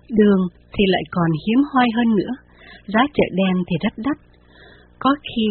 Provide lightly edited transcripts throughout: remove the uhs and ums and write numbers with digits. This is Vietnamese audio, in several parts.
Đường thì lại còn hiếm hoi hơn nữa, giá chợ đen thì rất đắt, có khi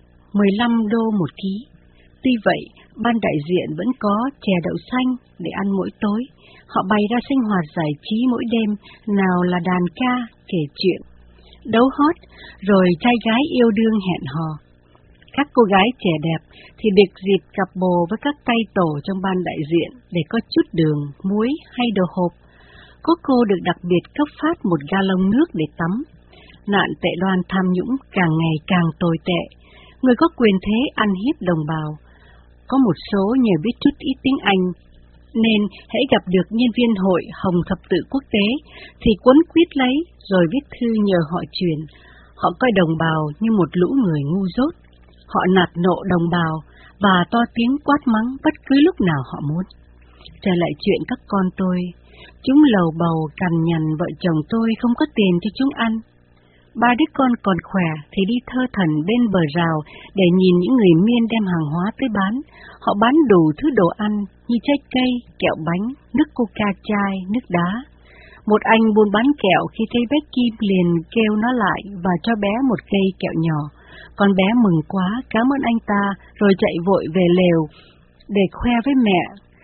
15 đô một ký. Tuy vậy, ban đại diện vẫn có chè đậu xanh để ăn mỗi tối. Họ bày ra sinh hoạt giải trí mỗi đêm, nào là đàn ca, kể chuyện, đấu hót, rồi trai gái yêu đương hẹn hò. Các cô gái trẻ đẹp thì được dịp cặp bồ với các tay tổ trong ban đại diện để có chút đường, muối hay đồ hộp. Có cô được đặc biệt cấp phát một galon nước để tắm. Nạn tệ đoan tham nhũng càng ngày càng tồi tệ. Người có quyền thế ăn hiếp đồng bào. Có một số nhờ biết chút ít tiếng Anh, nên hễ gặp được nhân viên hội Hồng Thập Tự Quốc tế thì quấn quýt lấy rồi viết thư nhờ họ truyền. Họ coi đồng bào như một lũ người ngu dốt. Họ nạt nộ đồng bào và to tiếng quát mắng bất cứ lúc nào họ muốn. Trở lại chuyện các con tôi, chúng lầu bầu cằn nhằn vợ chồng tôi không có tiền cho chúng ăn. Ba đứa con còn khỏe thì đi thơ thẩn bên bờ rào để nhìn những người miên đem hàng hóa tới bán. Họ bán đủ thứ đồ ăn như trái cây, kẹo bánh, nước coca chai, nước đá. Một anh buôn bán kẹo khi thấy bé Kim liền kêu nó lại và cho bé một cây kẹo nhỏ. Con bé mừng quá, cảm ơn anh ta, rồi chạy vội về lều để khoe với mẹ.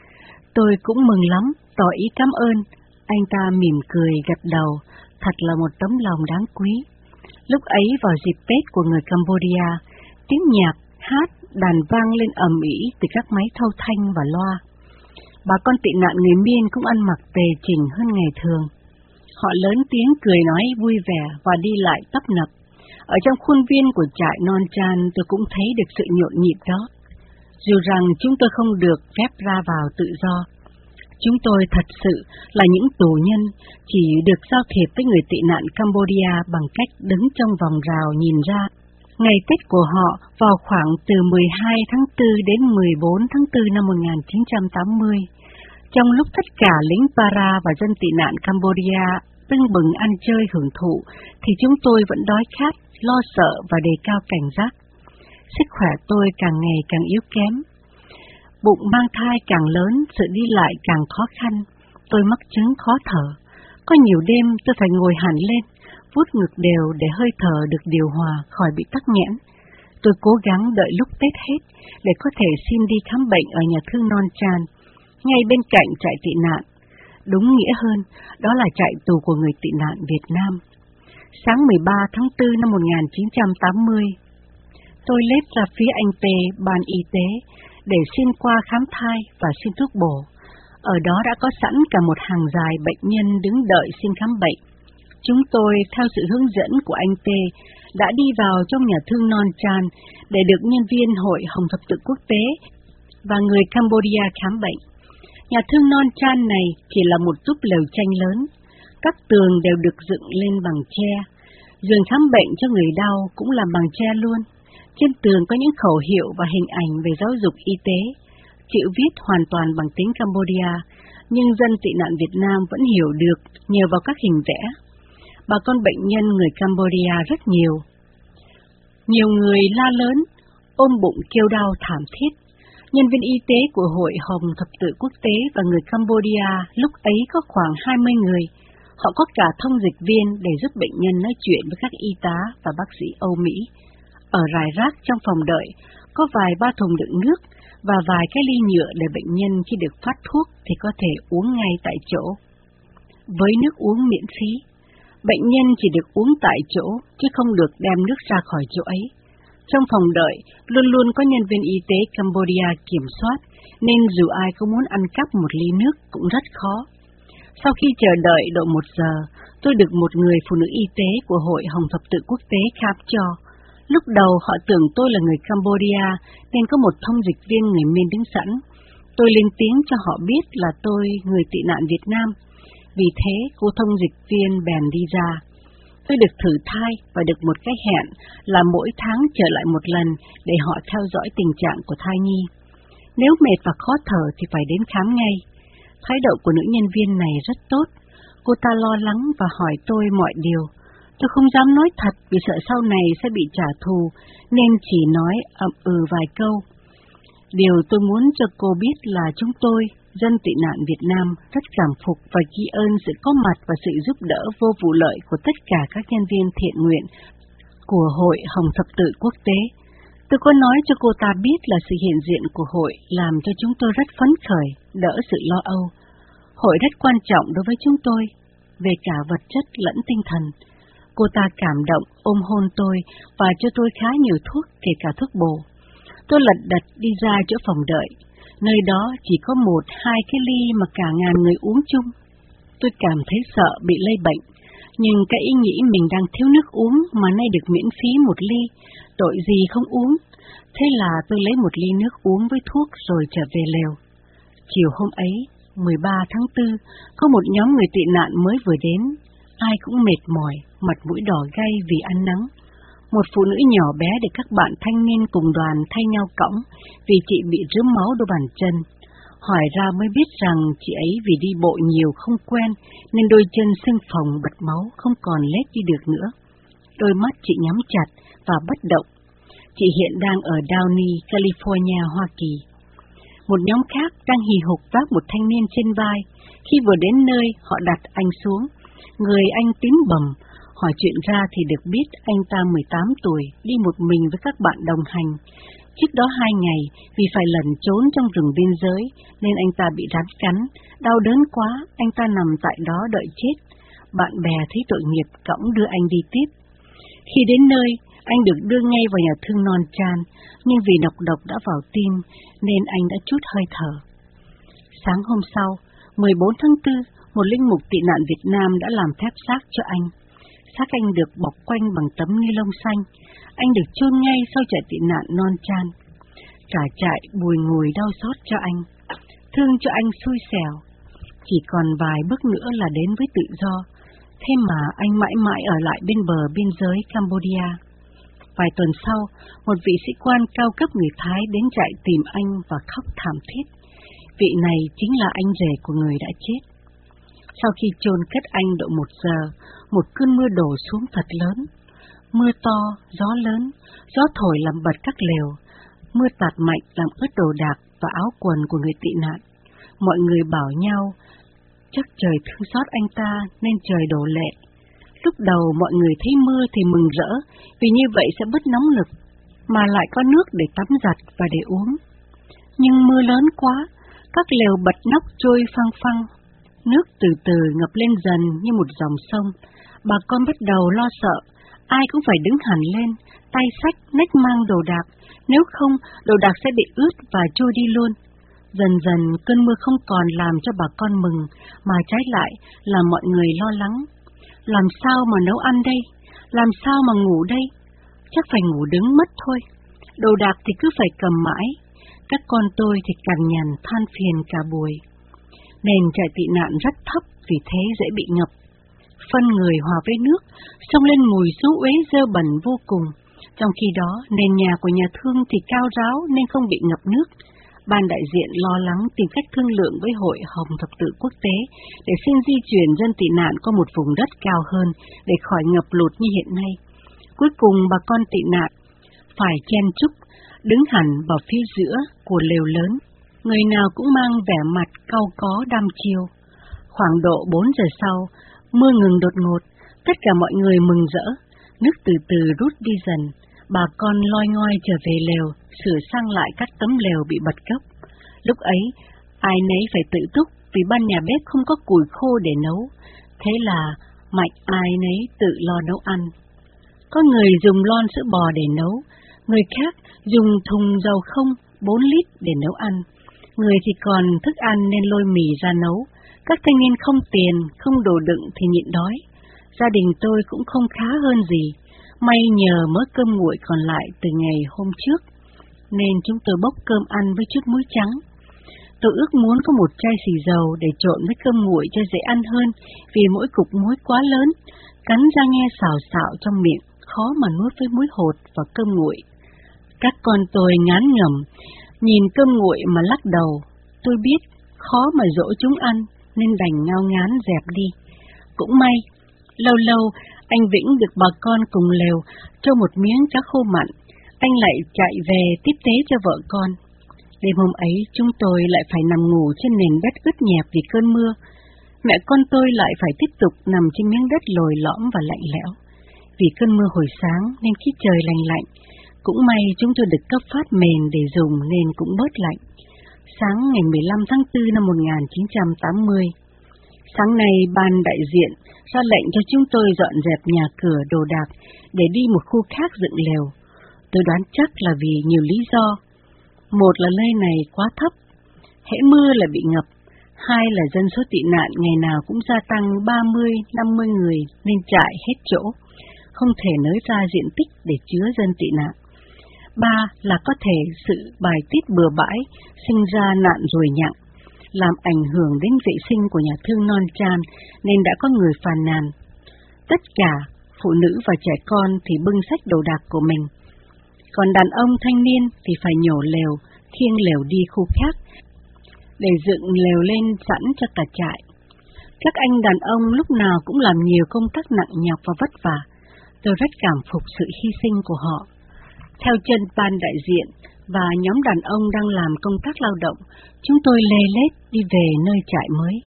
Tôi cũng mừng lắm, tỏ ý cảm ơn. Anh ta mỉm cười gật đầu, thật là một tấm lòng đáng quý. Lúc ấy vào dịp Tết của người Cambodia, tiếng nhạc, hát, đàn vang lên ầm ĩ từ các máy thâu thanh và loa. Bà con tị nạn người Miên cũng ăn mặc tề chỉnh hơn ngày thường. Họ lớn tiếng cười nói vui vẻ và đi lại tấp nập. Ở trong khuôn viên của trại Non Chan tôi cũng thấy được sự nhộn nhịp đó. Dù rằng chúng tôi không được phép ra vào tự do, chúng tôi thật sự là những tù nhân, chỉ được giao thiệp với người tị nạn Cambodia bằng cách đứng trong vòng rào nhìn ra. Ngày Tết của họ vào khoảng từ 12 tháng 4 đến 14 tháng 4 năm 1980. Trong lúc tất cả lính Para và dân tị nạn Cambodia tưng bừng ăn chơi hưởng thụ, thì chúng tôi vẫn đói khát, lo sợ và đề cao cảnh giác. Sức khỏe tôi càng ngày càng yếu kém. Bụng mang thai càng lớn, sự đi lại càng khó khăn. Tôi mắc chứng khó thở. Có nhiều đêm tôi phải ngồi hẳn lên, vuốt ngực đều để hơi thở được điều hòa khỏi bị tắc nghẽn. Tôi cố gắng đợi lúc Tết hết để có thể xin đi khám bệnh ở nhà thương Non Chan, ngay bên cạnh trại tị nạn. Đúng nghĩa hơn, đó là trại tù của người tị nạn Việt Nam. Sáng 13 tháng 4 năm 1980, tôi lết ra phía anh P, ban y tế, để xin qua khám thai và xin thuốc bổ. Ở đó đã có sẵn cả một hàng dài bệnh nhân đứng đợi xin khám bệnh. Chúng tôi, theo sự hướng dẫn của anh T, đã đi vào trong nhà thương Non Chan để được nhân viên Hội Hồng Thập Tự Quốc tế và người Cambodia khám bệnh. Nhà thương Non Chan này chỉ là một túp lều tranh lớn. Các tường đều được dựng lên bằng tre. Giường khám bệnh cho người đau cũng làm bằng tre luôn. Trên tường có những khẩu hiệu và hình ảnh về giáo dục y tế, chữ viết hoàn toàn bằng tiếng Cambodia, nhưng dân tị nạn Việt Nam vẫn hiểu được nhờ vào các hình vẽ. Bà con bệnh nhân người Cambodia rất nhiều. Nhiều người la lớn, ôm bụng kêu đau thảm thiết. Nhân viên y tế của Hội Hồng Thập Tự Quốc tế và người Cambodia lúc ấy có khoảng 20 người. Họ có cả thông dịch viên để giúp bệnh nhân nói chuyện với các y tá và bác sĩ Âu Mỹ. Ở rải rác trong phòng đợi, có vài ba thùng đựng nước và vài cái ly nhựa để bệnh nhân khi được phát thuốc thì có thể uống ngay tại chỗ. Với nước uống miễn phí, bệnh nhân chỉ được uống tại chỗ chứ không được đem nước ra khỏi chỗ ấy. Trong phòng đợi, luôn luôn có nhân viên y tế Cambodia kiểm soát, nên dù ai có muốn ăn cắp một ly nước cũng rất khó. Sau khi chờ đợi độ 1 giờ, tôi được một người phụ nữ y tế của Hội Hồng Thập Tự Quốc tế khám cho. Lúc đầu họ tưởng tôi là người Cambodia nên có một thông dịch viên người Miên đứng sẵn. Tôi lên tiếng cho họ biết là tôi người tị nạn Việt Nam. Vì thế cô thông dịch viên bèn đi ra. Tôi được thử thai và được một cái hẹn là mỗi tháng trở lại một lần để họ theo dõi tình trạng của thai nhi. Nếu mệt và khó thở thì phải đến khám ngay. Thái độ của nữ nhân viên này rất tốt. Cô ta lo lắng và hỏi tôi mọi điều. Tôi không dám nói thật vì sợ sau này sẽ bị trả thù, nên chỉ nói vài câu. Điều tôi muốn cho cô biết là chúng tôi, dân tị nạn Việt Nam, rất cảm phục và ghi ơn sự có mặt và sự giúp đỡ vô vụ lợi của tất cả các nhân viên thiện nguyện của Hội Hồng Thập Tự Quốc tế. Tôi có nói cho cô ta biết là sự hiện diện của hội làm cho chúng tôi rất phấn khởi, đỡ sự lo âu. Hội rất quan trọng đối với chúng tôi, về cả vật chất lẫn tinh thần. Cô ta cảm động ôm hôn tôi và cho tôi khá nhiều thuốc, kể cả thuốc bổ. Tôi lật đật đi ra chỗ phòng đợi, nơi đó chỉ có 1-2 cái ly mà cả ngàn người uống chung. Tôi cảm thấy sợ bị lây bệnh, nhưng cái ý nghĩ mình đang thiếu nước uống mà nay được miễn phí 1 ly, tội gì không uống. Thế là tôi lấy 1 ly nước uống với thuốc rồi trở về lều. Chiều hôm ấy, 13 tháng 4, có một nhóm người tị nạn mới vừa đến. Ai cũng mệt mỏi, mặt mũi đỏ gay vì ăn nắng. Một phụ nữ nhỏ bé được các bạn thanh niên cùng đoàn thay nhau cõng vì chị bị rướm máu đôi bàn chân. Hỏi ra mới biết rằng chị ấy vì đi bộ nhiều không quen nên đôi chân sưng phồng bật máu không còn lết đi được nữa. Đôi mắt chị nhắm chặt và bất động. Chị hiện đang ở Downey, California, Hoa Kỳ. Một nhóm khác đang hì hục vác một thanh niên trên vai. Khi vừa đến nơi, họ đặt anh xuống. Người anh tím bầm. Hỏi chuyện ra thì được biết anh ta 18 tuổi, đi một mình với các bạn đồng hành. Trước đó 2 ngày, vì phải lẩn trốn trong rừng biên giới, nên anh ta bị rắn cắn. Đau đớn quá, anh ta nằm tại đó đợi chết. Bạn bè thấy tội nghiệp cõng đưa anh đi tiếp. Khi đến nơi, anh được đưa ngay vào nhà thương non chan, nhưng vì nọc độc đã vào tim, nên anh đã trút hơi thở. Sáng hôm sau, 14 tháng 4, một linh mục tị nạn Việt Nam đã làm phép xác cho anh. Xác anh được bọc quanh bằng tấm ni lông xanh. Anh được chôn ngay sau trại tị nạn non chan. Cả trại bùi ngùi đau xót cho anh, thương cho anh xui xẻo. Chỉ còn vài bước nữa là đến với tự do. Thế mà anh mãi mãi ở lại bên bờ biên giới Cambodia. Vài tuần sau, một vị sĩ quan cao cấp người Thái đến trại tìm anh và khóc thảm thiết. Vị này chính là anh rể của người đã chết. Sau khi chôn cất anh độ 1 giờ, một cơn mưa đổ xuống thật lớn. Mưa to, gió lớn, gió thổi làm bật các lều. Mưa tạt mạnh làm ướt đồ đạc và áo quần của người tị nạn. Mọi người bảo nhau, chắc trời thương xót anh ta nên trời đổ lệ. Lúc đầu mọi người thấy mưa thì mừng rỡ, vì như vậy sẽ bớt nóng lực, mà lại có nước để tắm giặt và để uống. Nhưng mưa lớn quá, các lều bật nóc trôi phăng phăng. Nước từ từ ngập lên dần như một dòng sông. Bà con bắt đầu lo sợ, ai cũng phải đứng hẳn lên, tay xách, nách mang đồ đạc, nếu không đồ đạc sẽ bị ướt và trôi đi luôn. Dần dần cơn mưa không còn làm cho bà con mừng, mà trái lại là mọi người lo lắng. Làm sao mà nấu ăn đây? Làm sao mà ngủ đây? Chắc phải ngủ đứng mất thôi. Đồ đạc thì cứ phải cầm mãi. Các con tôi thì cằn nhằn than phiền cả buổi. Nền trại tị nạn rất thấp, vì thế dễ bị ngập. Phân người hòa với nước, xông lên mùi xú uế dơ bẩn vô cùng. Trong khi đó, nền nhà của nhà thương thì cao ráo nên không bị ngập nước. Ban đại diện lo lắng tìm cách thương lượng với Hội Hồng Thập Tự Quốc tế để xin di chuyển dân tị nạn qua một vùng đất cao hơn để khỏi ngập lụt như hiện nay. Cuối cùng bà con tị nạn phải chen chúc, đứng hẳn vào phía giữa của lều lớn. Người nào cũng mang vẻ mặt cau có đăm chiêu. Khoảng độ 4 giờ sau, mưa ngừng đột ngột, tất cả mọi người mừng rỡ. Nước từ từ rút đi dần, bà con loi ngoi trở về lều, sửa sang lại các tấm lều bị bật gốc. Lúc ấy, ai nấy phải tự túc vì ban nhà bếp không có củi khô để nấu. Thế là mạnh ai nấy tự lo nấu ăn. Có người dùng lon sữa bò để nấu, người khác dùng thùng dầu không 4 lít để nấu ăn. Người thì còn thức ăn nên lôi mì ra nấu. Các thanh niên không tiền, không đồ đựng thì nhịn đói. Gia đình tôi cũng không khá hơn gì. May nhờ mớ cơm nguội còn lại từ ngày hôm trước, nên chúng tôi bốc cơm ăn với chút muối trắng. Tôi ước muốn có một chai xì dầu để trộn với cơm nguội cho dễ ăn hơn, vì mỗi cục muối quá lớn, cắn ra nghe xào xạo trong miệng, khó mà nuốt với muối hột và cơm nguội. Các con tôi ngán ngẩm, nhìn cơm nguội mà lắc đầu. Tôi biết khó mà dỗ chúng ăn, nên đành ngao ngán dẹp đi. Cũng may, lâu lâu anh Vĩnh được bà con cùng lều cho một miếng cá khô mặn, anh lại chạy về tiếp tế cho vợ con. Đêm hôm ấy chúng tôi lại phải nằm ngủ trên nền đất ướt nhẹp vì cơn mưa. Mẹ con tôi lại phải tiếp tục nằm trên miếng đất lồi lõm và lạnh lẽo. Vì cơn mưa hồi sáng nên khi trời lành lạnh, cũng may chúng tôi được cấp phát mền để dùng nên cũng bớt lạnh. Sáng ngày 15 tháng 4 năm 1980, sáng nay ban đại diện ra lệnh cho chúng tôi dọn dẹp nhà cửa đồ đạc để đi một khu khác dựng lều. Tôi đoán chắc là vì nhiều lý do. Một là nơi này quá thấp, hễ mưa là bị ngập. Hai là dân số tị nạn ngày nào cũng gia tăng 30-50 người nên trại hết chỗ, không thể nới ra diện tích để chứa dân tị nạn. Ba là có thể sự bài tiết bừa bãi sinh ra nạn ruồi nhặng, làm ảnh hưởng đến vệ sinh của nhà thương non chan nên đã có người phàn nàn. Tất cả, phụ nữ và trẻ con thì bưng xách đồ đạc của mình. Còn đàn ông thanh niên thì phải nhổ lều, khiêng lều đi khu khác, để dựng lều lên sẵn cho cả trại. Các anh đàn ông lúc nào cũng làm nhiều công tác nặng nhọc và vất vả. Tôi rất cảm phục sự hy sinh của họ. Theo chân ban đại diện và nhóm đàn ông đang làm công tác lao động, chúng tôi lê lết đi về nơi trại mới.